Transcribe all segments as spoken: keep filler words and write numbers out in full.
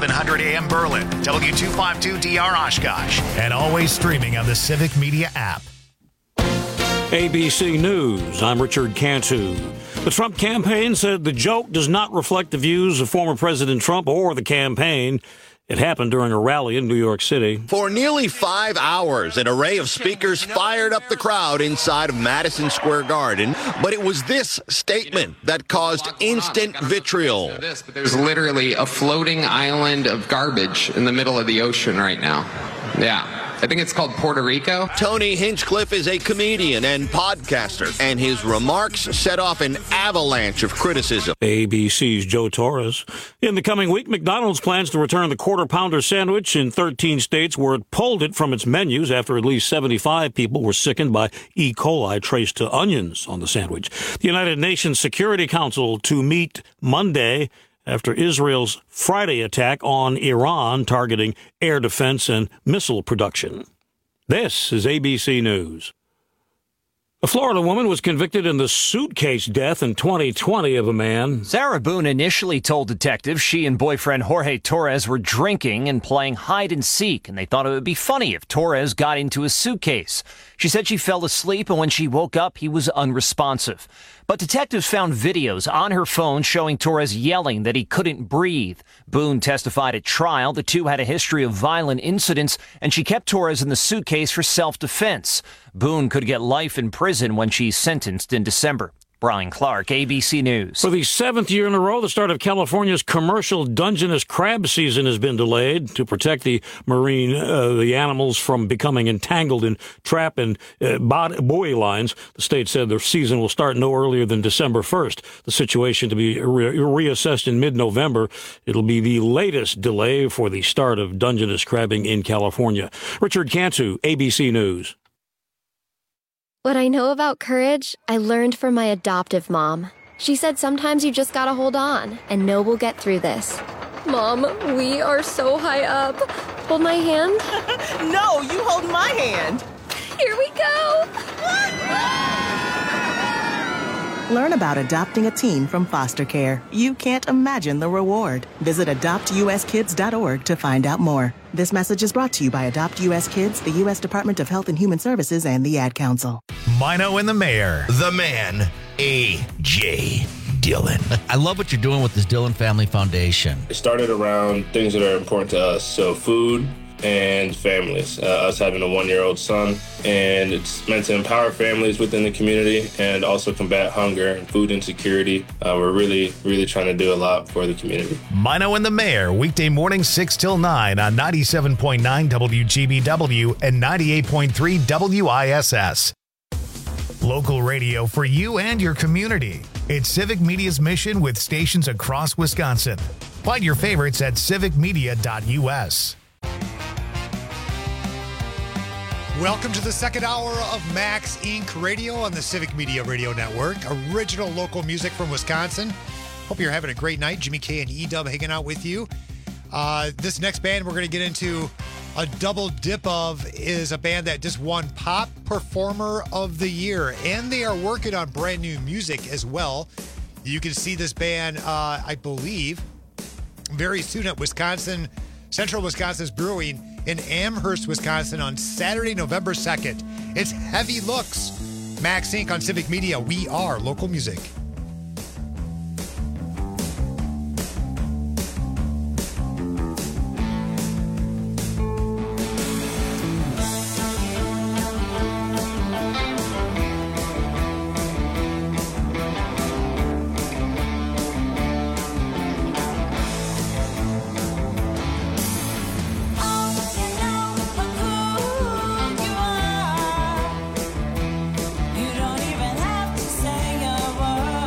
eleven hundred A M Berlin, W two fifty-two D R Oshkosh, and always streaming on the Civic Media app. A B C News, I'm Richard Cantu. The Trump campaign said the joke does not reflect the views of former President Trump or the campaign. It happened during a rally in New York City. For nearly five hours, an array of speakers fired up the crowd inside of Madison Square Garden. But it was this statement that caused instant vitriol. There's literally a floating island of garbage in the middle of the ocean right now. Yeah. I think it's called Puerto Rico. Tony Hinchcliffe is a comedian and podcaster, and his remarks set off an avalanche of criticism. A B C's Joe Torres. In the coming week, McDonald's plans to return the Quarter Pounder sandwich in thirteen states where it pulled it from its menus after at least seventy-five people were sickened by E. coli traced to onions on the sandwich. The United Nations Security Council to meet Monday after Israel's Friday attack on Iran targeting air defense and missile production. This is A B C News. A Florida woman was convicted in the suitcase death in twenty twenty of a man. Sarah Boone initially told detectives she and boyfriend Jorge Torres were drinking and playing hide and seek, and they thought it would be funny if Torres got into his suitcase. She said she fell asleep, and when she woke up, he was unresponsive. But detectives found videos on her phone showing Torres yelling that he couldn't breathe. Boone testified at trial. The two had a history of violent incidents, and she kept Torres in the suitcase for self-defense. Boone could get life in prison when she's sentenced in December. Brian Clark, A B C News. For the seventh year in a row, the start of California's commercial Dungeness crab season has been delayed to protect the marine, uh, the animals from becoming entangled in trap and uh, buoy lines. The state said the season will start no earlier than December first. The situation to be re- reassessed in mid-November. It'll be the latest delay for the start of Dungeness crabbing in California. Richard Cantu, A B C News. What I know about courage, I learned from my adoptive mom. She said sometimes you just gotta hold on and know we'll get through this. Mom, we are so high up. Hold my hand. No, you hold my hand. Here we go. Learn about adopting a teen from foster care. You can't imagine the reward. Visit adopt u s kids dot org to find out more. This message is brought to you by Adopt U S Kids, the U S Department of Health and Human Services, and the Ad Council. Mino and the Mayor, the man, A J Dillon. I love what you're doing with this Dillon Family Foundation. It started around things that are important to us, so food and families. Uh, us having a one-year-old son, and it's meant to empower families within the community and also combat hunger and food insecurity. Uh, we're really, really trying to do a lot for the community. Mino and the Mayor, weekday mornings six till nine on ninety-seven point nine W G B W and ninety-eight point three W I S S. Local radio for you and your community. It's Civic Media's mission with stations across Wisconsin. Find your favorites at civic media dot u s. Welcome to the second hour of Max Incorporated. Radio on the Civic Media Radio Network. Original local music from Wisconsin. Hope you're having a great night. Jimmy K and E-Dub hanging out with you. Uh, this next band we're going to get into a double dip of is a band that just won Pop Performer of the Year, and they are working on brand new music as well. You can see this band, uh, I believe, very soon at Wisconsin, Central Wisconsin's Brewing in Amherst, Wisconsin on Saturday, November second. It's Heavy Looks. Max Inc on Civic Media. We are local music. You don't even have to say a word.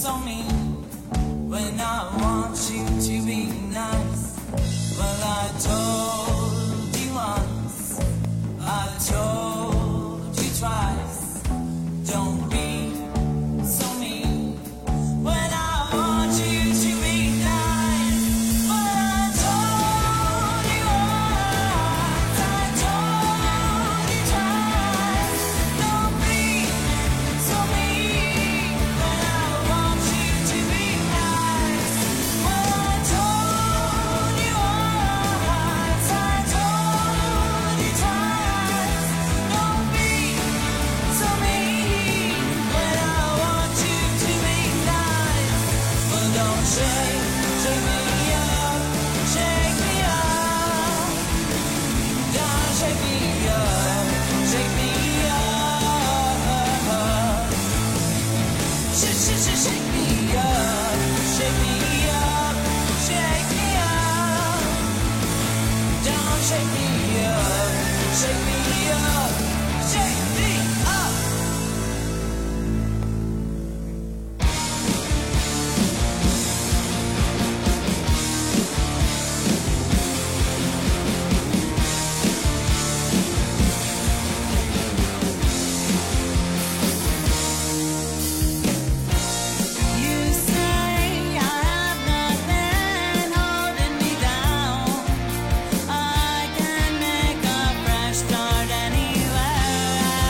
so mean when I want you to be nice. Well, I told you once, I told you twice. Don't be so mean when I want you to be nice. But I told you once, I told you twice. Don't be so mean when I want you to be nice. Well, I told you once, I told you twice. Don't be so mean when I want you to be nice. Well, don't shake, shake me up, shake me up. Don't shake me up, shake me up. Shake, shake, shake, shake me up, shake me up, shake me up. Don't shake me up, shake me up, shake me up. You say I have nothing holding me down. I can make a fresh start anywhere.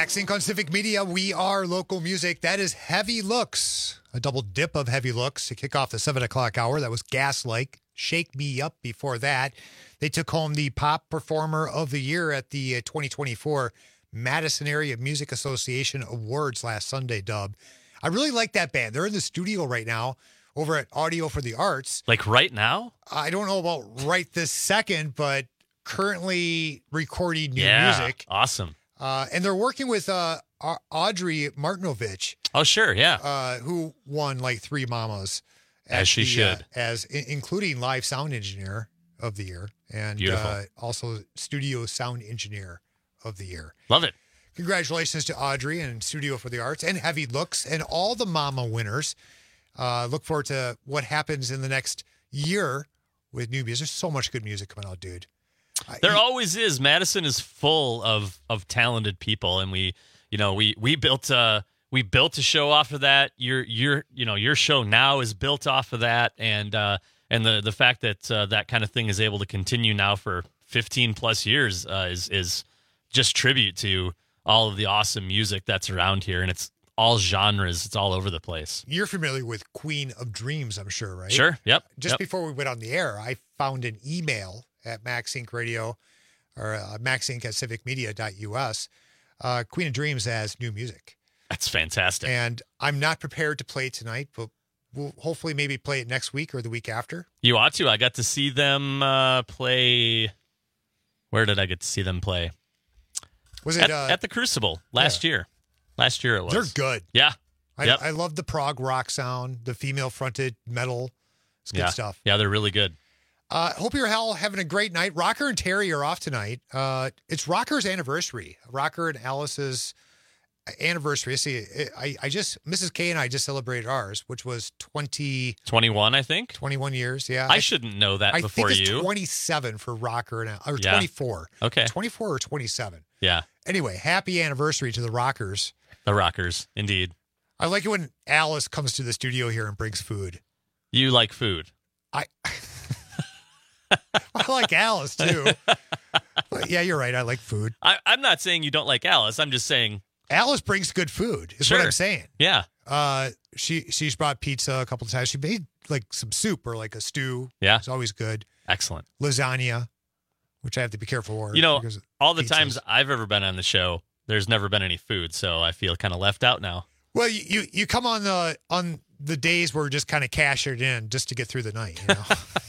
Max Inc on Civic Media. We are local music. That is Heavy Looks, a double dip of Heavy Looks to kick off the seven o'clock hour. That was Gaslight, Shake Me Up before that. They took home the Pop Performer of the Year at the twenty twenty-four Madison Area Music Association Awards last Sunday, Dub. I really like that band. They're in the studio right now over at Audio for the Arts. Like right now? I don't know about right this second, but currently recording new yeah, music. Awesome. Uh, and they're working with uh, Audrey Martinovich. Oh, sure, yeah. Uh, who won like three Mamas. As she the, should. Uh, as in, including Live Sound Engineer of the Year. And Beautiful. Uh, also Studio Sound Engineer of the Year. Love it. Congratulations to Audrey and Studio for the Arts and Heavy Looks and all the Mama winners. Uh, look forward to what happens in the next year with new music. There's so much good music coming out, dude. There always is. Madison is full of of talented people, and we, you know, we we built uh we built a show off of that. Your your you know your show now is built off of that, and uh and the the fact that uh, that kind of thing is able to continue now for fifteen plus years uh, is is just tribute to all of the awesome music that's around here, and it's all genres. It's all over the place. You're familiar with Queen of Dreams, I'm sure, right? Sure. Yep. Just yep. before we went on the air, I found an email at Max Inc Radio or uh, Max Inc at civic media dot U S. Uh, Queen of Dreams has new music. That's fantastic. And I'm not prepared to play it tonight, but we'll hopefully maybe play it next week or the week after. You ought to. I got to see them uh, play. Where did I get to see them play? Was it at, uh, at the Crucible last yeah. year? Last year it was. They're good. Yeah. I, yep. I love the prog rock sound, the female fronted metal. It's good yeah. stuff. Yeah, they're really good. Uh, hope you're all having a great night. Rocker and Terry are off tonight. Uh, it's Rocker's anniversary. Rocker and Alice's anniversary. See, I, I just, Missus K and I just celebrated ours, which was twenty twenty-one, I think. twenty-one years, yeah. I, I shouldn't know that I before think it's you. twenty-seven for Rocker and or yeah. twenty-four. Okay. twenty-four or twenty-seven. Yeah. Anyway, happy anniversary to the Rockers. The Rockers, indeed. I like it when Alice comes to the studio here and brings food. You like food. I I like Alice, too. But yeah, you're right. I like food. I, I'm not saying you don't like Alice. I'm just saying Alice brings good food, is sure. what I'm saying. Yeah. Uh, she She's brought pizza a couple of times. She made like some soup or like a stew. Yeah. It's always good. Excellent. Lasagna, which I have to be careful for. You know, all the pizzas. times I've ever been on the show, there's never been any food, so I feel kind of left out now. Well, you, you, you come on the on the days where we're just kind of cash it in just to get through the night, you know?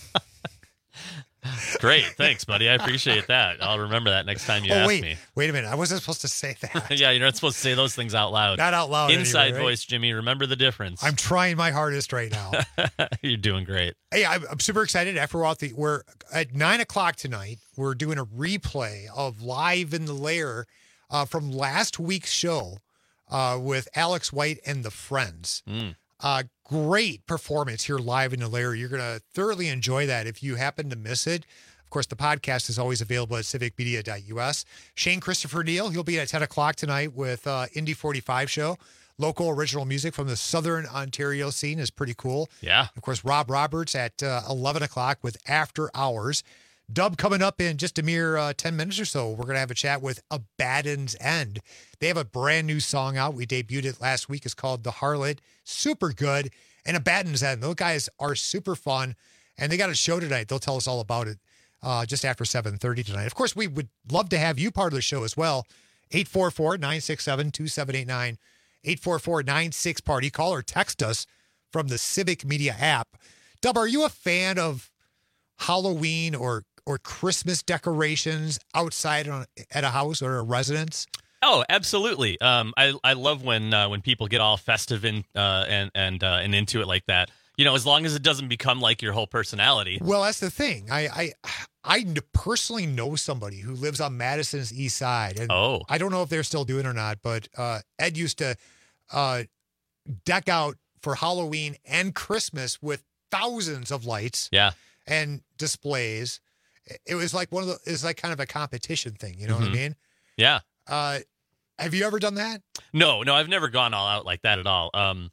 Great. Thanks, buddy. I appreciate that. I'll remember that next time you oh, ask wait, me. Wait a minute. I wasn't supposed to say that. Yeah, you're not supposed to say those things out loud. Not out loud. Inside anyway, right? voice, Jimmy. Remember the difference. I'm trying my hardest right now. You're doing great. Hey, I'm, I'm super excited. After we're, the, we're at nine o'clock tonight. We're doing a replay of Live in the Lair uh, from last week's show uh, with Alex White and the Friends. Mm. Uh, great performance here live in the Lair. You're going to thoroughly enjoy that if you happen to miss it. Of course, the podcast is always available at civic media dot U S. Shane Christopher Neal, he'll be at ten o'clock tonight with uh, Indy forty-five show. Local original music from the Southern Ontario scene is pretty cool. Yeah. Of course, Rob Roberts at uh, eleven o'clock with After Hours. Dub coming up in just a mere uh, ten minutes or so. We're going to have a chat with Abaddon's End. They have a brand new song out. We debuted it last week. It's called The Harlot. Super good. And Abaddon's End. Those guys are super fun. And they got a show tonight. They'll tell us all about it uh, just after seven thirty tonight. Of course, we would love to have you part of the show as well. eight four four, nine six seven, two seven eight nine. eight four four, nine six, party. Call or text us from the Civic Media app. Dub, are you a fan of Halloween or or Christmas decorations outside on, at a house or a residence? Oh, absolutely. Um, I I love when uh, when people get all festive and uh, and and uh, and into it like that. You know, as long as it doesn't become like your whole personality. Well, that's the thing. I I I personally know somebody who lives on Madison's east side, and oh. I don't know if they're still doing it or not. But uh, Ed used to uh, deck out for Halloween and Christmas with thousands of lights, yeah, and displays. It was like one of the. It's like kind of a competition thing. You know mm-hmm. what I mean? Yeah. Uh, have you ever done that? No, no, I've never gone all out like that at all. Um,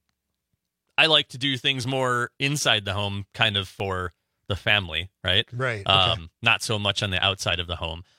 I like to do things more inside the home, kind of for the family, right? Right. Um, okay. Not so much on the outside of the home.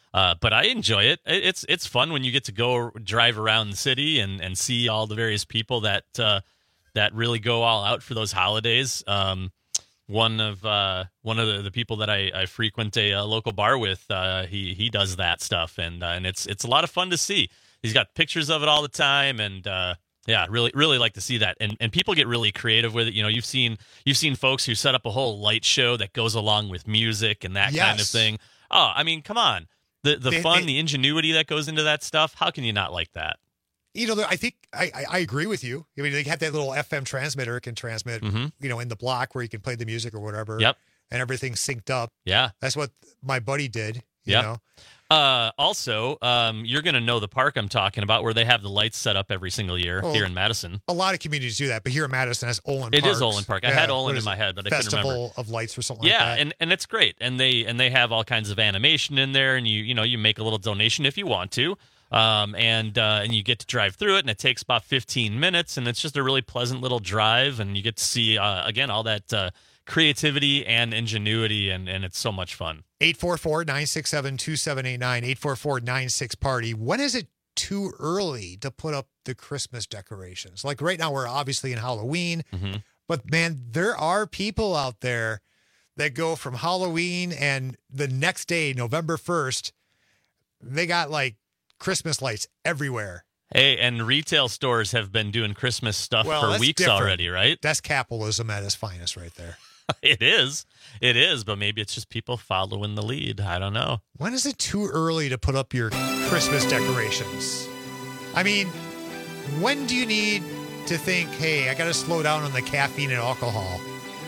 Uh, but I enjoy it. It- It's it's fun when you get to go drive around the city and, and see all the various people that uh, that really go all out for those holidays. Um, one of uh, one of the, the people that I, I frequent a, a local bar with, uh, he he does that stuff, and uh, and it's it's a lot of fun to see. He's got pictures of it all the time, and uh, yeah, really really like to see that. And and people get really creative with it. You know, you've seen you've seen folks who set up a whole light show that goes along with music and that kind of Yes. thing. Oh, I mean, come on. The the They- fun, they- the ingenuity that goes into that stuff. How can you not like that? You know, I think I, I, I agree with you. I mean, they have that little F M transmitter it can transmit, Mhm. you know, in the block where you can play the music or whatever. Yep. And everything's synced up. Yeah. That's what my buddy did. You Yep. know, Uh, also, um, you're going to know the park I'm talking about where they have the lights set up every single year Oh, here in Madison. a lot of communities do that, but here in Madison, that's Olin It Park. is Olin Park. I had Olin in my head, but I couldn't remember. Festival of Lights or something Yeah, like that. and, and it's great. And they and they have all kinds of animation in there, and you you know you make a little donation if you want to. Um, and uh, and you get to drive through it, and it takes about fifteen minutes, and it's just a really pleasant little drive, and you get to see uh, again all that uh, creativity and ingenuity, and, and it's so much fun. eight four four, nine six seven, two seven eight nine, eight four four, nine six party. When is it too early to put up the Christmas decorations? Like right now, we're obviously in Halloween, Mhm. but man, there are people out there that go from Halloween and the next day, November first, they got like Christmas lights everywhere. Hey, and retail stores have been doing Christmas stuff Well, for that's weeks different. already, right? That's capitalism at its finest right there. It is. It is, but maybe it's just people following the lead. I don't know. When is it too early to put up your Christmas decorations? I mean, when do you need to think, hey, I got to slow down on the caffeine and alcohol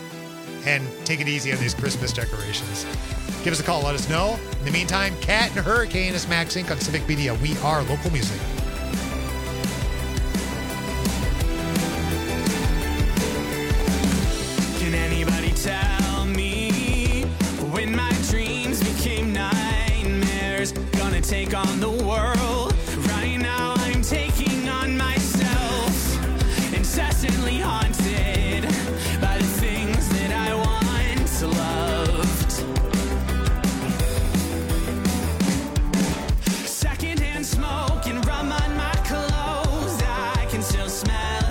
and take it easy on these Christmas decorations? Give us a call. Let us know. In the meantime, Cat and Hurricane is Max Incorporated on Civic Media. We are local music. Can anybody tell me when my dreams became nightmares? Gonna take on the world. Right now I'm taking on myself. Incessantly haunted by the things that I once loved. Secondhand smoke and rum on my clothes. I can still smell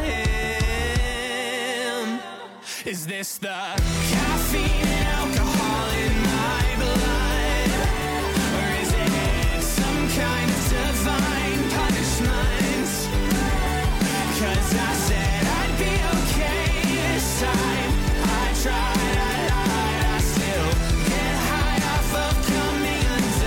him. Is this the caffeine and alcohol in my blood? Or is it some kind of divine punishment? 'Cause I said I'd be okay this time. I tried, I lied, I still get high off of coming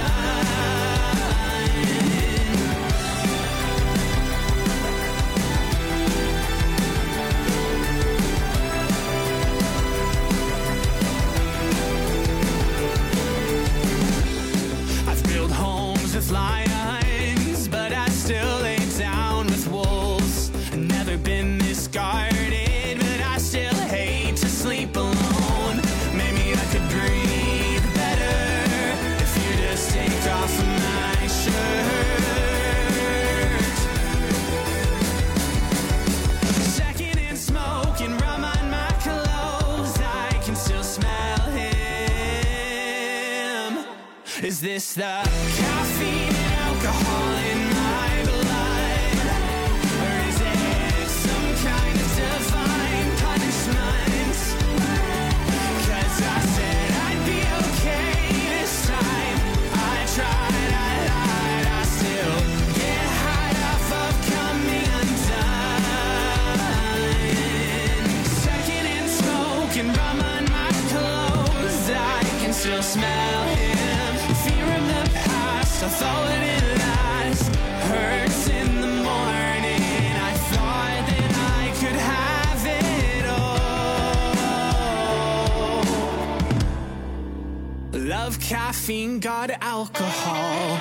I've built homes with lions, but I still lay down with wolves. Never been this guarded, but I still hate to sleep alone. Maybe I could breathe better if you just take off my shirt. Secondhand smoke and rum on my clothes. I can still smell him. Is this the caffeine and alcohol in my blood? Or is it some kind of divine punishment? 'Cause I said I'd be okay this time. I tried, I lied, I still get high off of coming undone. Secondhand smoke and rum on my clothes. I can still smell him. Fear of the past, I thought it last. Hurts in the morning. I thought that I could have it all. Love caffeine, got alcohol.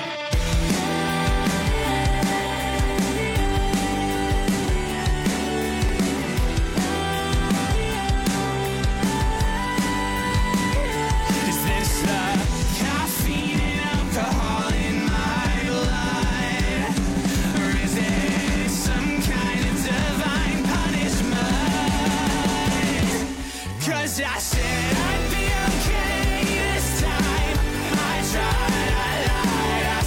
Is this the caffeine and alcohol in my blood? Or is it some kind of divine punishment? 'Cause I said I'd be okay this time. I tried, I lied, I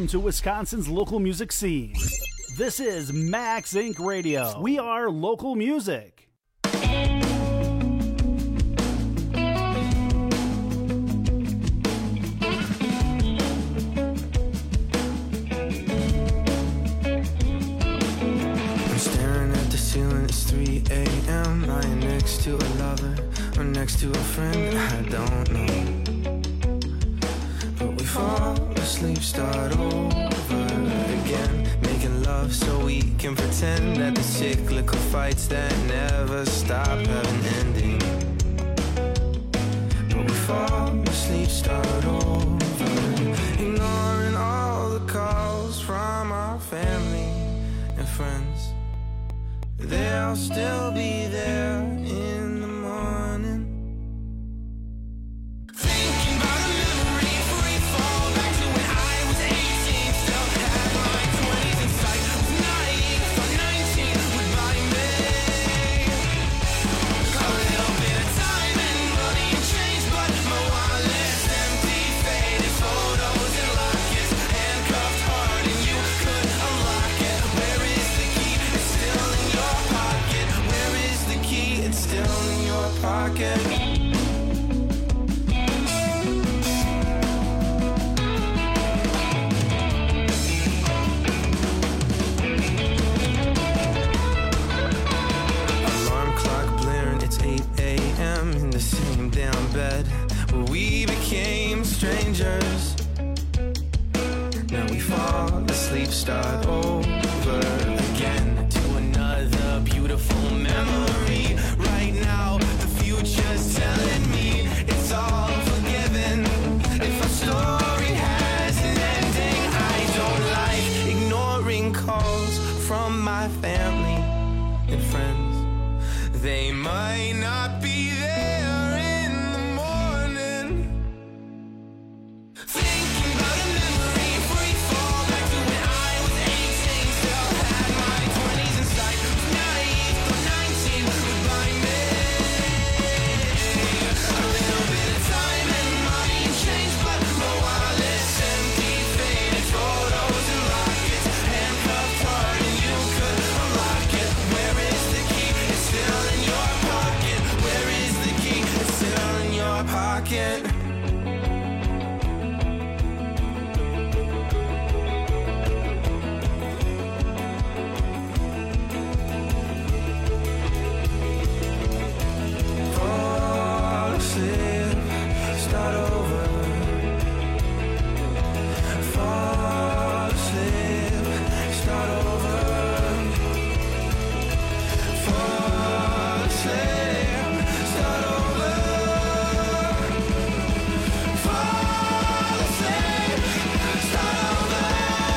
Welcome to Wisconsin's local music scene. This is Max Incorporated. Radio. We are local music. It's three a.m. lying next to a lover or next to a friend, I don't know. But we fall asleep, start over again, making love so we can pretend that the cyclical fights that never stop have an ending. But we fall asleep, start over, ignoring all the calls from our family and friends. They'll still be there in the morning. Thinking about a memory, free fall back to when I was eighteen. Still had my twenties in sight. Was naive for nineteen with my May. A little bit of time and money and change, but my wallet's empty. Faded photos and lockets, handcuffed hard, and you could unlock it. Where is the key? It's still in your pocket. Where is the key? It's still in your pocket. Alarm clock blaring, it's eight a.m. in the same damn bed where we became strangers. Now we fall asleep, start over again to another beautiful memory. Right now, the future's telling me it's all forgiven. If our story has an ending, I don't like ignoring calls from my family and friends. They might not be there in the morning. Thinking about a memory, free fall back to when I was eighteen. Still had my twenties in sight. Was naive for nineteen with my May. A little bit of time and money and change, but my wallet's empty. Faded photos and lockets, handcuffed hard, and you could unlock it. Where is the key? It's still in your pocket. Where is the key? It's still in your pocket. Fall asleep, start over. Fall asleep, start over. Fall asleep, start over. Fall asleep, start over.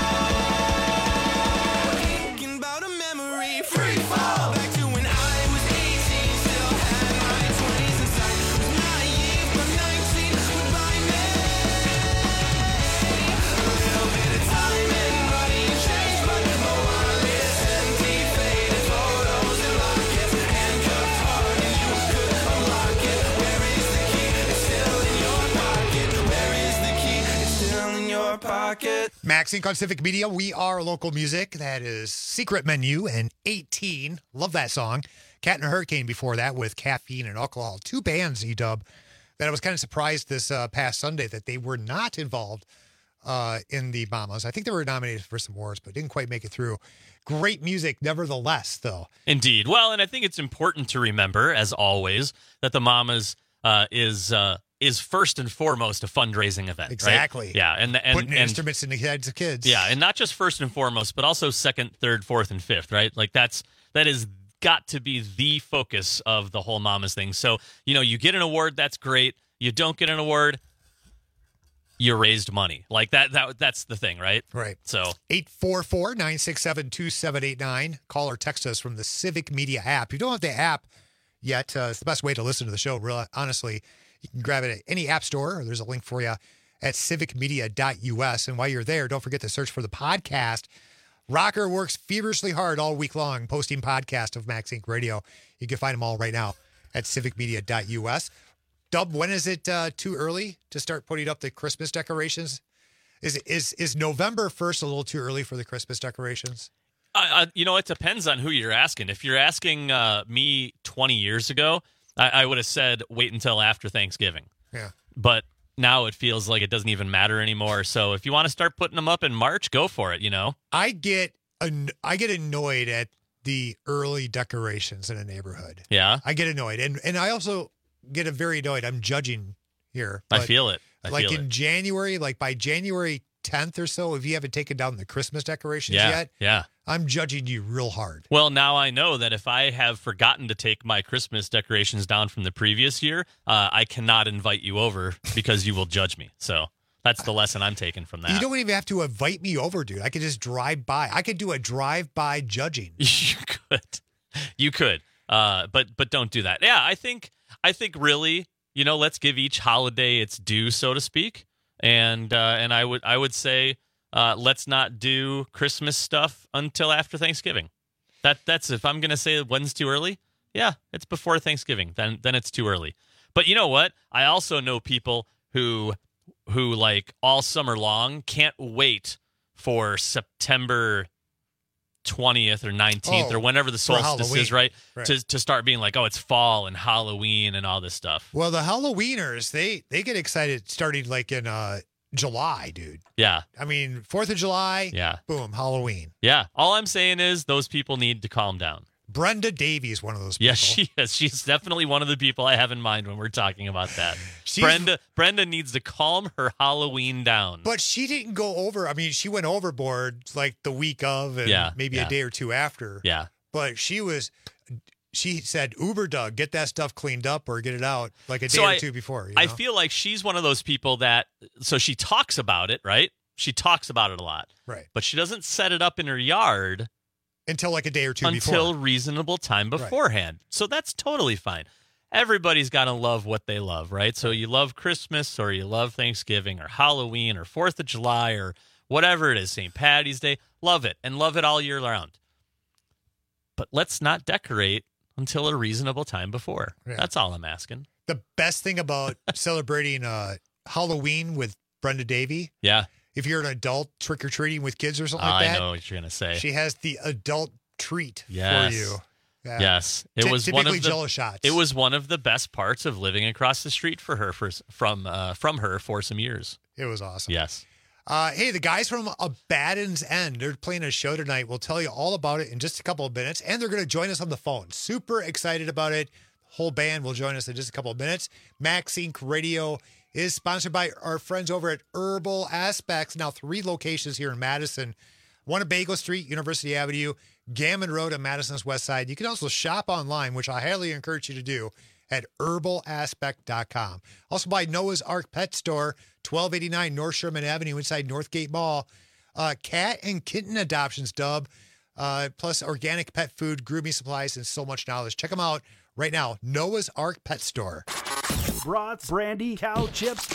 Thinking about a memory, free fall back to when I was eighteen. Still had my twenties in sight. Was naive for nineteen with my May. A little bit of time and money and change, but my wallet's empty. Faded photos and lockets, handcuffed hard, and you could unlock it. Where is the key? It's still in your pocket. Where is the key? It's still in your pocket. Max Inc on Civic Media. We are local music. That is Secret Menu and eighteen. Love that song. Cat and a Hurricane before that with Caffeine and Alcohol. Two bands, E-Dub, that I was kind of surprised this uh, past Sunday that they were not involved uh, in the Mamas. I think they were nominated for some awards, but didn't quite make it through. Great music, nevertheless, though. Indeed. Well, and I think it's important to remember, as always, that the Mamas uh, is uh, is first and foremost a fundraising event. right? Exactly. Yeah, and and, Putting and instruments in the heads of kids. yeah, and not just first and foremost, but also second, third, fourth, and fifth. Right? Like that's that is got to be the focus of the whole Mamas thing. So you know, you get an award, that's great. You don't get an award, you raised money. Like that. That that's the thing, right? Right. So eight four four, nine six seven, two seven eight nine. Call or text us from the Civic Media app. If you don't have the app yet, uh, it's the best way to listen to the show, really, honestly. You can grab it at any app store, or there's a link for you at civic media dot u s. And while you're there, don't forget to search for the podcast. Rocker works feverishly hard all week long posting podcasts of Max Inc Radio. You can find them all right now at civic media dot u s. Dub, when is it uh, too early to start putting up the Christmas decorations Is is is November first a little too early for the Christmas decorations? Uh, you know, it depends on who you're asking. If you're asking uh, me twenty years ago, I, I would have said wait until after Thanksgiving. Yeah. But now it feels like it doesn't even matter anymore. So if you want to start putting them up in March, go for it, you know? I get an, I get annoyed at the early decorations in a neighborhood. Yeah. I get annoyed. And and I also get a very annoyed. I'm judging here. I feel it. I like feel in it. January, like by January tenth or so, if you haven't taken down the Christmas decorations Yeah, yet, yeah. I'm judging you real hard. Well, now I know that if I have forgotten to take my Christmas decorations down from the previous year, uh, I cannot invite you over because you will judge me. So that's the lesson I'm taking from that. You don't even have to invite me over, dude. I could just drive by. I could do a drive-by judging. You could. You could. Uh, but but don't do that. Yeah, I think I think really, you know, let's give each holiday its due, so to speak. And uh, and I would I would say uh, let's not do Christmas stuff until after Thanksgiving. That that's if I'm gonna say when's too early. Yeah, it's before Thanksgiving. Then then it's too early. But you know what? I also know people who who like all summer long can't wait for September twentieth or nineteenth Oh, or whenever the for solstice Halloween. is, right? Right. To to start being like, oh, it's fall and Halloween and all this stuff. Well, the Halloweeners, they they get excited starting like in uh, July, dude. Yeah. I mean, fourth of July, Yeah. boom, Halloween. Yeah. All I'm saying is those people need to calm down. Brenda Davey is one of those people. Yes, she is. She's definitely one of the people I have in mind when we're talking about that. She's- Brenda Brenda needs to calm her Halloween down. But she didn't go over. I mean, she went overboard like the week of and Yeah, maybe yeah. a day or two after. Yeah. But she was, she said, Uber Doug, get that stuff cleaned up or get it out like a day So or I- two before. You I know? feel like she's one of those people that, so she talks about it, right? She talks about it a lot. Right. But she doesn't set it up in her yard Until like a day or two until before. reasonable time beforehand. So that's totally fine. Everybody's got to love what they love, right? So you love Christmas or you love Thanksgiving or Halloween or fourth of July or whatever it is, Saint Patty's Day. Love it and love it all year round. But let's not decorate until a reasonable time before. Yeah. That's all I'm asking. The best thing about celebrating uh, Halloween with Brenda Davey, Yeah. if you're an adult trick-or-treating with kids or something I like that, know what you're going to say. she has the adult treat Yes. for you. Yeah. Yes, it Ty- was one typically of the Jello shots. It was one of the best parts of living across the street for her for, from uh, from her for some years. It was awesome. Yes. Uh, hey, the guys from Abaddon's End, they're playing a show tonight. We'll tell you all about it in just a couple of minutes, and they're going to join us on the phone. Super excited about it. The whole band will join us in just a couple of minutes. Max Incorporated. Radio is sponsored by our friends over at Herbal Aspects. Now, three locations here in Madison. One at Bagel Street, University Avenue, Gammon Road on Madison's west side. You can also shop online, which I highly encourage you to do, at herbal aspect dot com. Also by Noah's Ark Pet Store, twelve eighty-nine North Sherman Avenue inside Northgate Mall. Uh, cat and kitten adoptions, Dub, uh, plus organic pet food, grooming supplies, and so much knowledge. Check them out right now. Noah's Ark Pet Store. Brats, brandy, cow chips,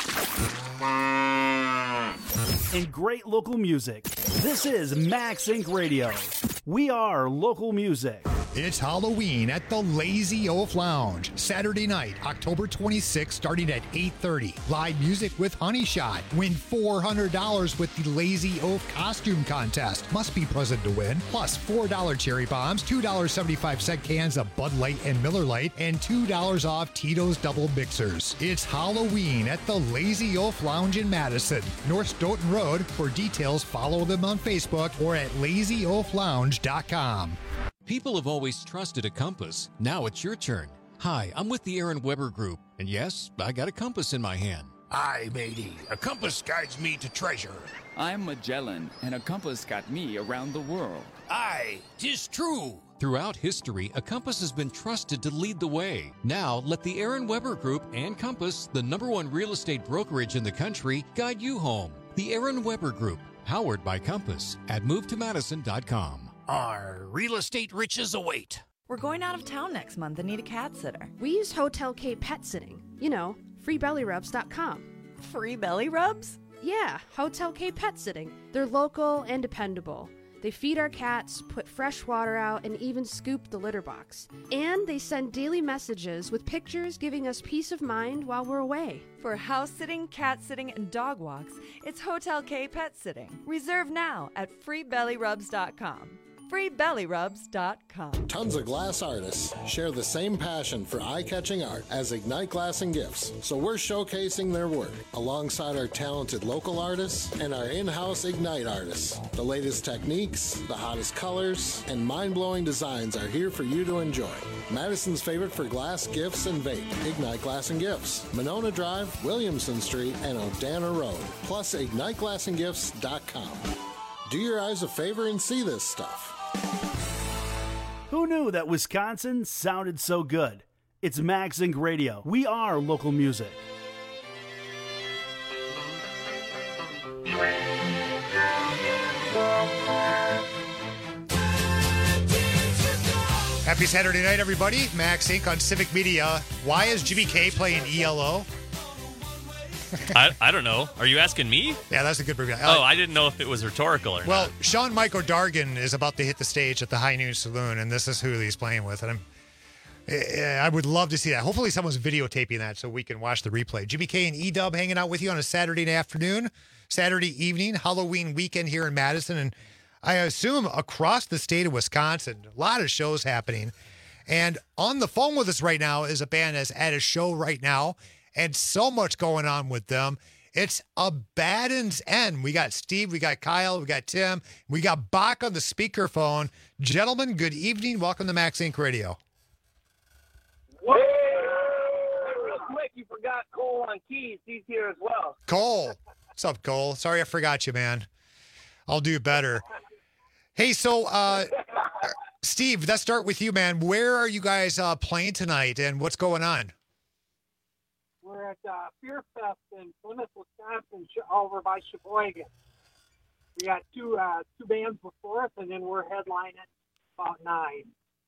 and great local music. This is Max Incorporated. Radio. We are local music. It's Halloween at the Lazy Oaf Lounge. Saturday night, October twenty-sixth, starting at eight thirty. Live music with Honey Shot. Win four hundred dollars with the Lazy Oaf Costume Contest. Must be present to win. Plus four dollars cherry bombs, two dollars and seventy-five cents cans of Bud Light and Miller Lite, and two dollars off Tito's Double Mixers. It's Halloween at the Lazy Oaf Lounge in Madison. North Stoughton Road. For details, follow them on Facebook or at lazy oaf lounge dot com. People have always trusted a compass. Now it's your turn. Hi, I'm with the Aaron Weber Group, and yes, I got a compass in my hand. Aye, matey. A compass guides me to treasure. I'm Magellan, and a compass got me around the world. Aye, 'tis true. Throughout history, a compass has been trusted to lead the way. Now, let the Aaron Weber Group and Compass, the number one real estate brokerage in the country, guide you home. The Aaron Weber Group, powered by Compass, at move to madison dot com. Our real estate riches await. We're going out of town next month and need a cat sitter. We use Hotel K Pet Sitting. You know, free belly rubs dot com. Free belly rubs? Yeah, Hotel K Pet Sitting. They're local and dependable. They feed our cats, put fresh water out, and even scoop the litter box. And they send daily messages with pictures giving us peace of mind while we're away. For house sitting, cat sitting, and dog walks, it's Hotel K Pet Sitting. Reserve now at free belly rubs dot com. free belly rubs dot com. Tons of glass artists share the same passion for eye-catching art as Ignite Glass and Gifts, so we're showcasing their work alongside our talented local artists and our in-house Ignite artists. The latest techniques, the hottest colors, and mind-blowing designs are here for you to enjoy. Madison's favorite for glass, gifts, and vape, Ignite Glass and Gifts, Monona Drive, Williamson Street, and Odana Road, plus ignite glass and gifts dot com. Do your eyes a favor and see this stuff. Who knew that Wisconsin sounded so good? It's Max Inc Radio. We are local music. Happy Saturday night, everybody. Max Inc on Civic Media. Why is Jimmy K playing E L O? I, I don't know. Are you asking me? Yeah, that's a good review. Oh, I didn't know if it was rhetorical or well, not. Well, Sean Michael Dargan is about to hit the stage at the High Noon Saloon, and this is who he's playing with. And I'm, I would love to see that. Hopefully someone's videotaping that so we can watch the replay. Jimmy K and E-Dub hanging out with you on a Saturday afternoon, Saturday evening, Halloween weekend here in Madison, and I assume across the state of Wisconsin. A lot of shows happening. And on the phone with us right now is a band that's at a show right now, and so much going on with them. It's Abaddon's End. We got Steve, we got Kyle, we got Tim, we got Bach on the speakerphone. Gentlemen, good evening. Welcome to Max Inc Radio. Hey, real quick, you forgot Cole on keys. He's here as well. Cole. What's up, Cole? Sorry I forgot you, man. I'll do better. Hey, so, uh, Steve, let's start with you, man. Where are you guys uh, playing tonight, and what's going on? We're at uh, Fear Fest in Plymouth, Wisconsin, over by Sheboygan. We got two uh, two bands before us, and then we're headlining about nine.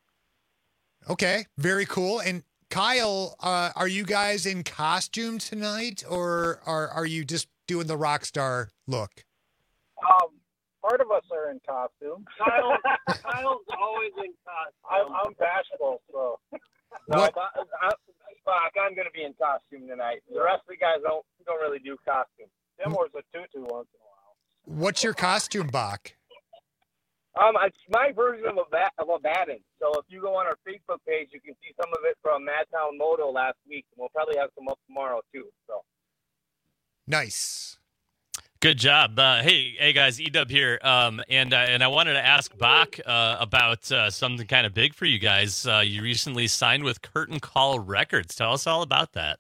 Okay, very cool. And Kyle, uh, are you guys in costume tonight, or are are you just doing the rock star look? Um, part of us are in costume. Kyle, Kyle's always in costume. I'm, I'm bashful, so. No, What? I, I, Fuck, I'm going to be in costume tonight. The rest of the guys don't don't really do costume. Tim wears a tutu once in a while. What's your costume, Bach? Um, it's my version of a bat, of a Abaddon. So if you go on our Facebook page, you can see some of it from Madtown Moto last week, and we'll probably have some up tomorrow too. So nice. Good job. Uh, hey, hey guys, E-Dub here, um, and uh, and I wanted to ask Bach uh, about uh, something kind of big for you guys. Uh, you recently signed with Curtain Call Records. Tell us all about that.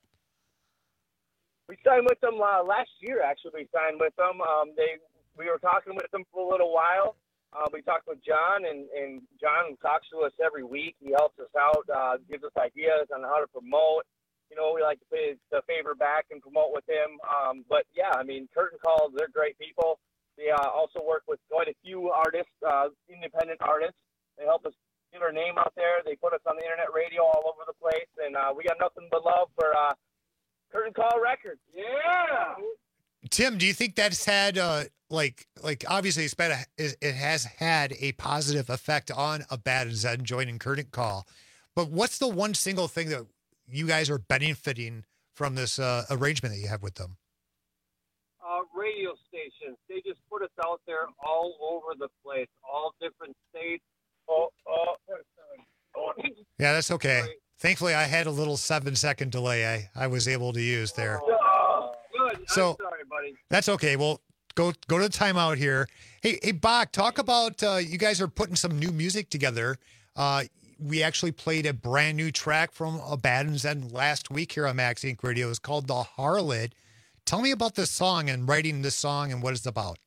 we signed with them uh, last year. Actually, we signed with them. Um, they we were talking with them for a little while. Uh, we talked with John, and, and John talks to us every week. He helps us out, uh, gives us ideas on how to promote. You know, we like to pay the favor back and promote with him. Um, but, yeah, I mean, Curtain Call, they're great people. They uh, also work with quite a few artists, uh, independent artists. They help us get our name out there. They put us on the internet radio all over the place. And uh, we got nothing but love for uh, Curtain Call Records. Yeah! Tim, do you think that's had, uh, like, like obviously it's been a, it has had a positive effect on Abaddon's End joining Curtain Call. But what's the one single thing that you guys are benefiting from this uh, arrangement that you have with them? Uh, radio stations. They just put us out there all over the place, all different states. Oh, oh, oh. Yeah, that's okay. Thankfully, I had a little seven-second delay I, I was able to use there. Oh, good. So, I'm sorry, buddy. That's okay. Well, go go to the timeout here. Hey, hey, Bach, talk about uh, you guys are putting some new music together. Uh, we actually played a brand new track from Abaddon's End last week here on Max Inc Radio. It's called The Harlot. Tell me about this song and writing this song and what it's about.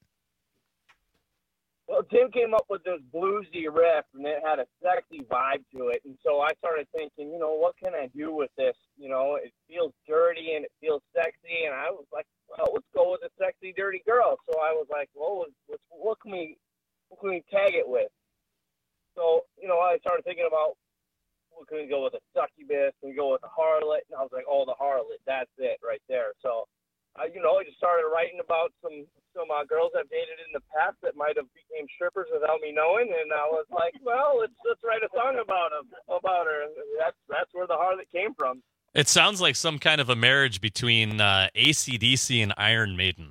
Well, Tim came up with this bluesy riff, and it had a sexy vibe to it. And so I started thinking, you know, what can I do with this? You know, it feels dirty and it feels sexy. And I was like, well, let's go with a sexy, dirty girl. So I was like, well, let's, what can we, what can we tag it with? So, you know, I started thinking about, well, can we go with a succubus? Can we go with a harlot? And I was like, oh, the harlot, that's it right there. So uh, you know, I just started writing about some some uh, girls I've dated in the past that might have became strippers without me knowing, and I was like, well, let's let's write a song about them, about her. And that's that's where the harlot came from. It sounds like some kind of a marriage between uh, A C D C and Iron Maiden.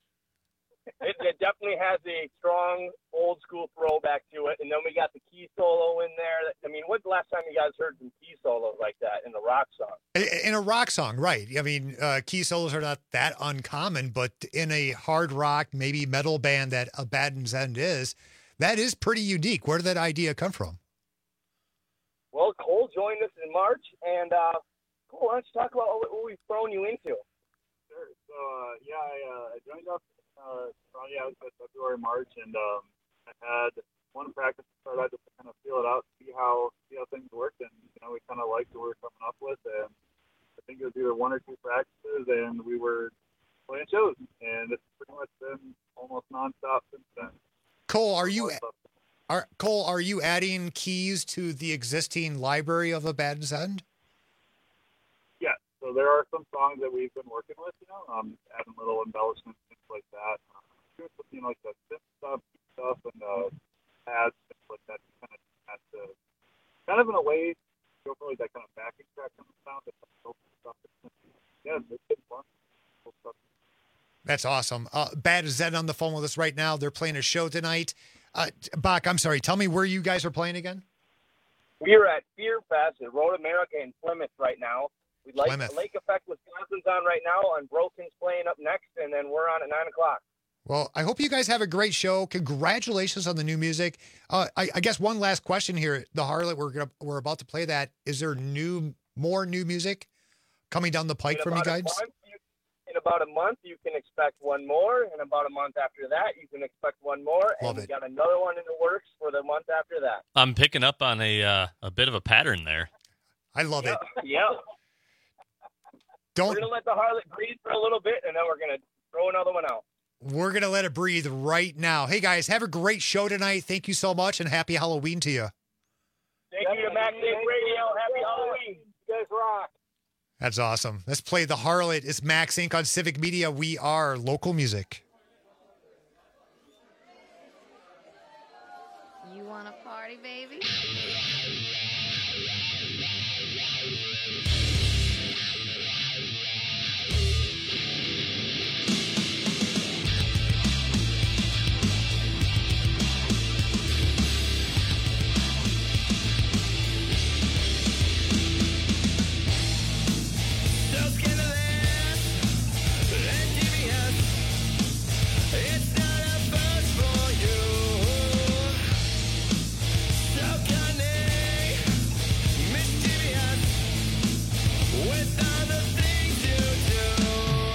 It, it definitely has a strong old school throwback to it, and then we got the key solo in there. I mean, when's the last time you guys heard some key solos like that in a rock song? In a rock song, right. I mean, uh, key solos are not that uncommon, but in a hard rock, maybe metal band that Abaddon's End is, that is pretty unique. Where did that idea come from? Well, Cole joined us in March, and uh, Cole, why don't you talk about what, what we've thrown you into? Sure. So, uh, yeah, I, uh, I joined up uh, around yeah, February, March, and um, I had one practice to start out just to kind of feel it out, see how see how things worked, and you know we kind of liked what we were coming up with, and I think it was either one or two practices, and we were playing shows, and it's pretty much been almost nonstop since then. Cole, are you are Cole? Are you adding keys to the existing library of Abaddon's End? Yeah. So there are some songs that we've been working with, you know, um, adding little embellishments, things like that. Um, doing some, you know, like the synth stuff, stuff, and uh, ads, things like that. You kind of have to, kind of in a way, go for like that kind of backing track kind of sound. That kind of stuff. Yeah, it's been fun. Cool stuff. That's awesome. Uh, Bad is Ed on the phone with us right now. They're playing a show tonight. Uh, Bach, I'm sorry. Tell me where you guys are playing again. We are at Fear Fest at Road America in Plymouth right now. We'd like Plymouth. Lake Effect, Wisconsin's on right now, and Broken's playing up next, and then we're on at nine o'clock. Well, I hope you guys have a great show. Congratulations on the new music. Uh, I, I guess one last question here. The Harlot, we're gonna, we're about to play that. Is there new, more new music coming down the pike In from you about a guys? month, you- In about a month, you can expect one more, and about a month after that, you can expect one more, Love and we it. got another one in the works for the month after that. I'm picking up on a uh, a bit of a pattern there. I love yeah. it. Yeah. Don't- We're gonna let the Harlot breathe for a little bit, and then we're gonna throw another one out. We're going to let it breathe right now. Hey, guys, have a great show tonight. Thank you so much, and happy Halloween to you. Thank you to Max Safe Radio. Happy Halloween. You guys rock. That's awesome. Let's play The Harlot. It's Max Incorporated on Civic Media. We are local music. You want a party, baby? It's not a first for you. Mischievous with all the things you do.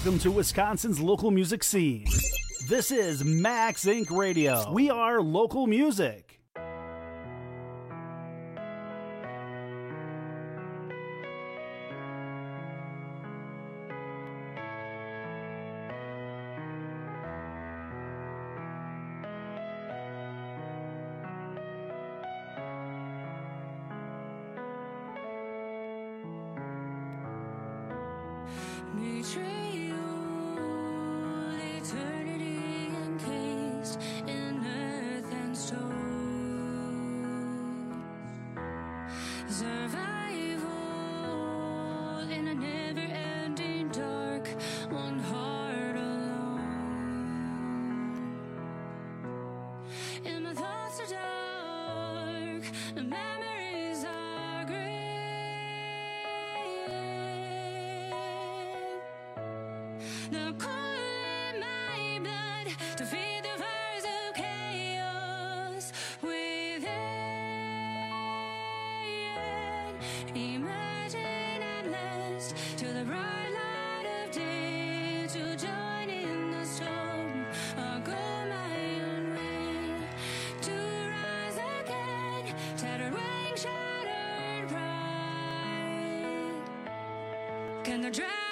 Welcome to Wisconsin's local music scene. This is Max Incorporated. Radio. We are local music. Can the dragons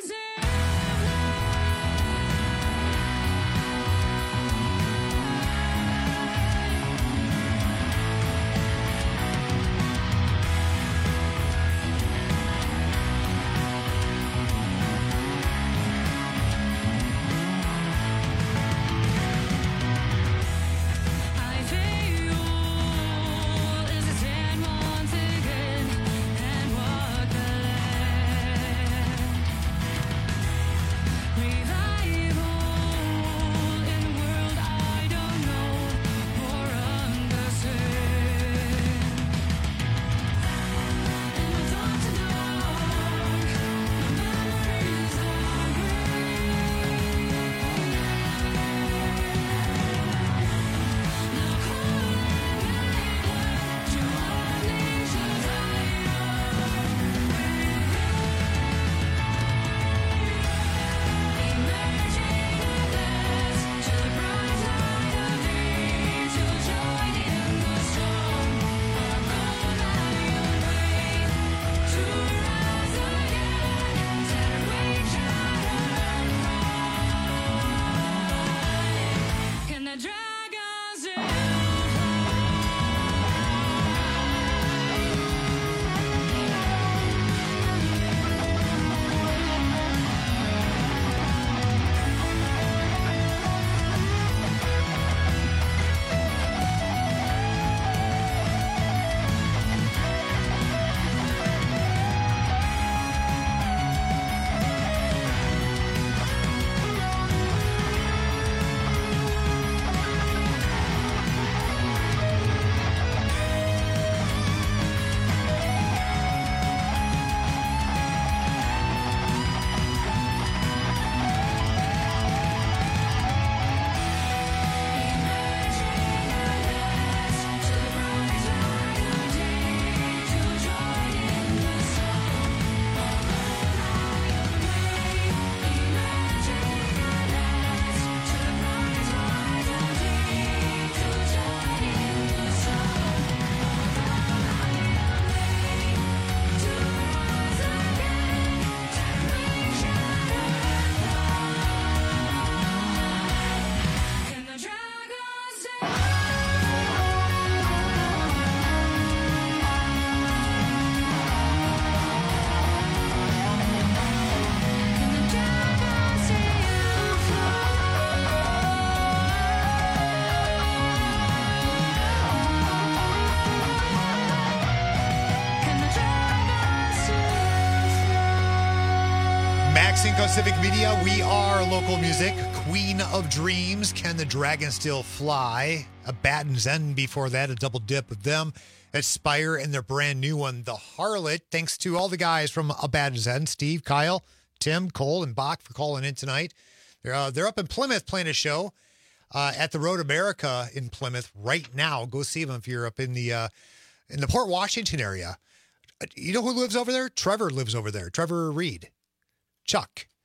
Cinco Civic Media, we are local music. Queen of Dreams, Can the Dragon Still Fly? A Batten's End before that, a double dip of them. Aspire and their brand new one, The Harlot. Thanks to all the guys from A Batten's End, Steve, Kyle, Tim, Cole, and Bach for calling in tonight. They're, uh, they're up in Plymouth playing a show uh, at the Road America in Plymouth right now. Go see them if you're up in the uh, in the Port Washington area. You know who lives over there? Trevor lives over there. Trevor Reed. Chuck.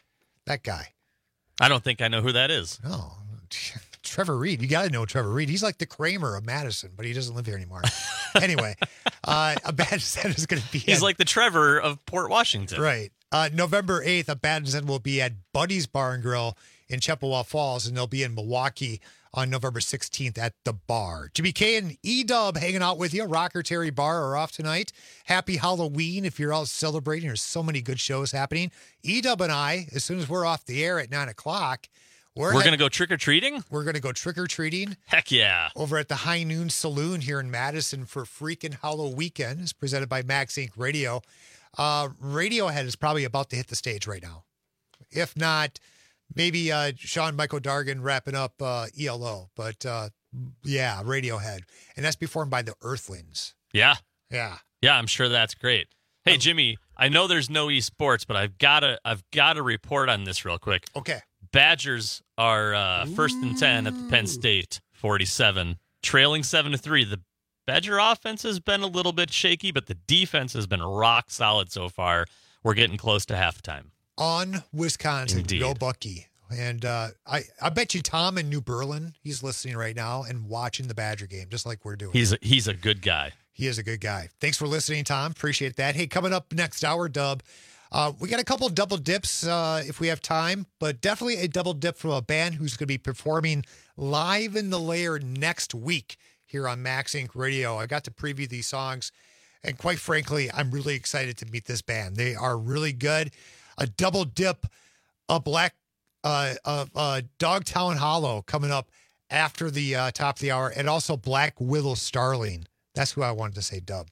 That guy. I don't think I know who that is. Oh, Trevor Reed. You got to know Trevor Reed. He's like the Kramer of Madison, but he doesn't live here anymore. Anyway, uh, a bad descent is going to be. He's at, like the Trevor of Port Washington. Right. Uh, November eighth, a bad descent will be at Buddy's Bar and Grill in Chippewa Falls, and they'll be in Milwaukee on November sixteenth at the bar. Jimmy K and E-Dub hanging out with you. Rocker Terry Bar are off tonight. Happy Halloween if you're out celebrating. There's so many good shows happening. E-Dub and I, as soon as we're off the air at nine o'clock, we're, we're going to go trick-or-treating? We're going to go trick-or-treating. Heck yeah. Over at the High Noon Saloon here in Madison for freaking Halloween weekend. It's presented by Max Inc Radio. Uh, Radiohead is probably about to hit the stage right now. If not, maybe uh, Sean Michael Dargan wrapping up uh, E L O. But uh, yeah, Radiohead. And that's performed by the Earthlings. Yeah. Yeah. Yeah, I'm sure that's great. Hey, Jimmy, I know there's no esports, but I've got to I've got to report on this real quick. Okay. Badgers are uh, first and ten at the Penn State forty-seven, trailing seven to three. The Badger offense has been a little bit shaky, but the defense has been rock solid so far. We're getting close to halftime. On Wisconsin, Indeed. Go Bucky. And uh, I, I bet you Tom in New Berlin, he's listening right now and watching the Badger game, just like we're doing. He's a, he's a good guy. He is a good guy. Thanks for listening, Tom. Appreciate that. Hey, coming up next hour, Dub, uh, we got a couple double dips uh, if we have time, but definitely a double dip from a band who's going to be performing live in the Lair next week here on Max Inc Radio. I got to preview these songs, and quite frankly, I'm really excited to meet this band. They are really good. A double dip, a black, uh, uh, uh, Dogtown Hollow coming up after the uh, top of the hour, and also Black Willow Starling. That's who I wanted to say, Dub.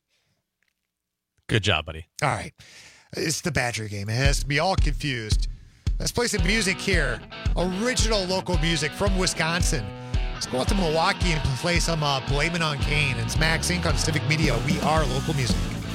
Good job, buddy. All right. It's the Badger game. It has to be all confused. Let's play some music here. Original local music from Wisconsin. Let's go out to Milwaukee and play some uh, Blame It on Kane. It's Max Inc on Civic Media. We are local music.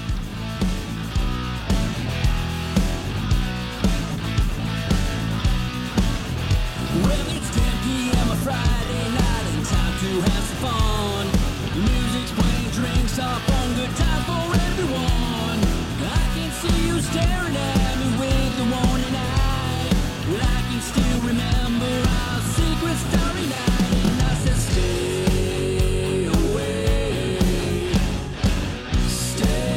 Well, it's ten p.m. a Friday night and time to have some fun. The music's playing, drinks up on, good time for everyone. I can see you staring at me with the warning eye. Well, I can still remember our secret starry night, and I said stay away, stay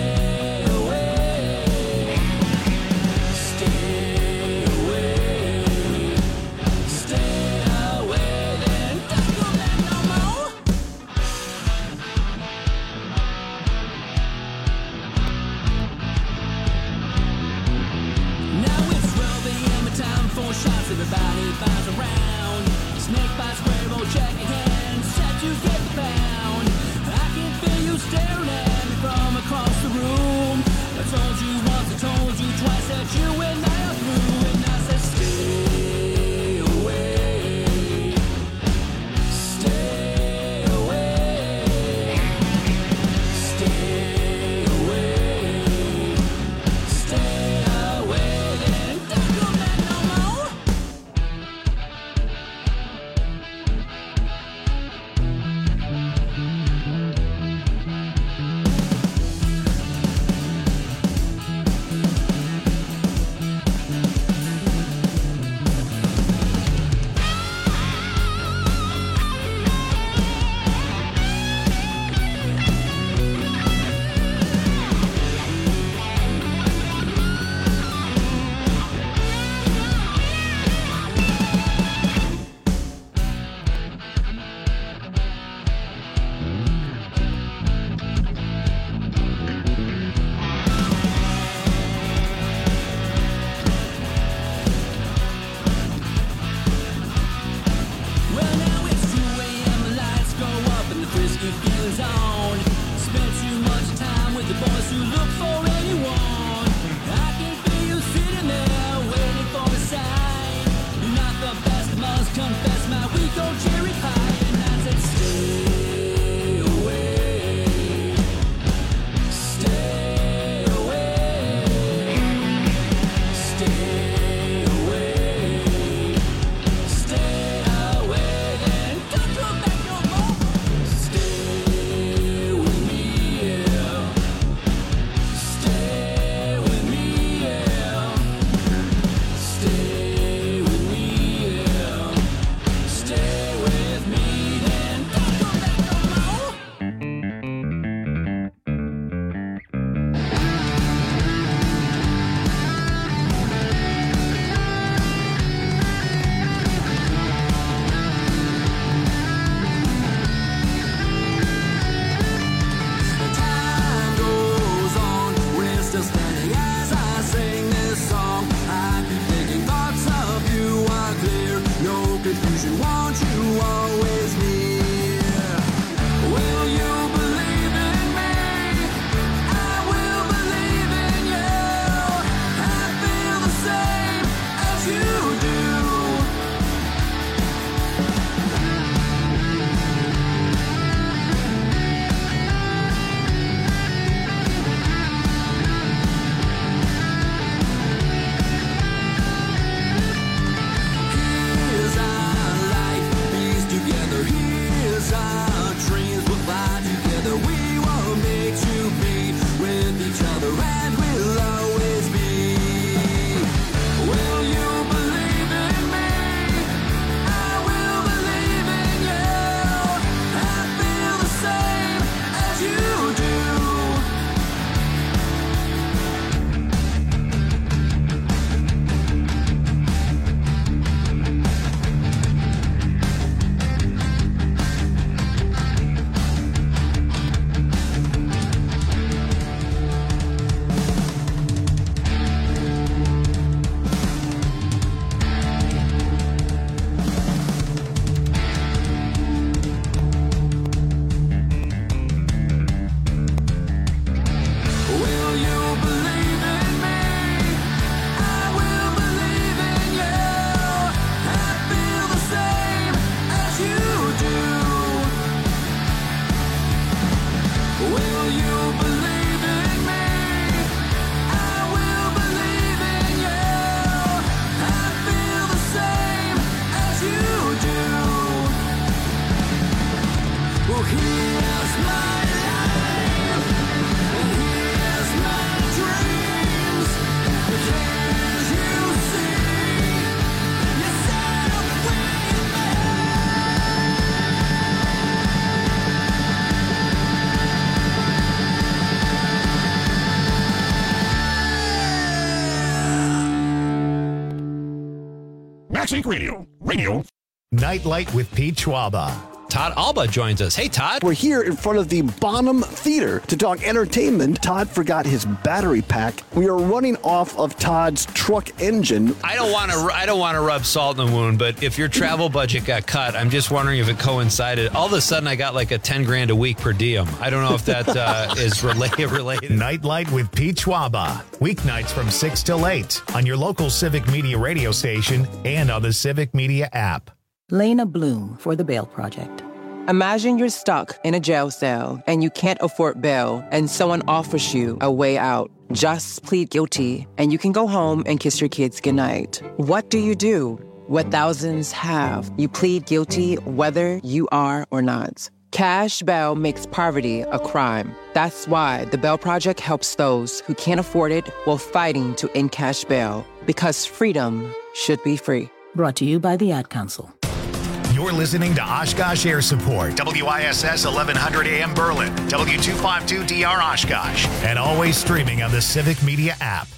Max Inc Radio. Radio. Nightlight with Pete Schwaba. Todd Alba joins us. Hey, Todd. We're here in front of the Bonham Theater to talk entertainment. Todd forgot his battery pack. We are running off of Todd's truck engine. I don't want to. I don't want to rub salt in the wound, but if your travel budget got cut, I'm just wondering if it coincided. All of a sudden, I got like a ten grand a week per diem. I don't know if that uh, is related. Related. Nightlight with Pete Schwaba. Weeknights from six till eight on your local Civic Media radio station and on the Civic Media app. Lena Bloom for the Bail Project. Imagine you're stuck in a jail cell and you can't afford bail and someone offers you a way out. Just plead guilty and you can go home and kiss your kids goodnight. What do you do? What thousands have. You plead guilty whether you are or not. Cash bail makes poverty a crime. That's why the Bail Project helps those who can't afford it while fighting to end cash bail. Because freedom should be free. Brought to you by the Ad Council. You're listening to Oshkosh Air Support, W I S S eleven hundred A M Berlin, W two fifty-two D R Oshkosh, and always streaming on the Civic Media app.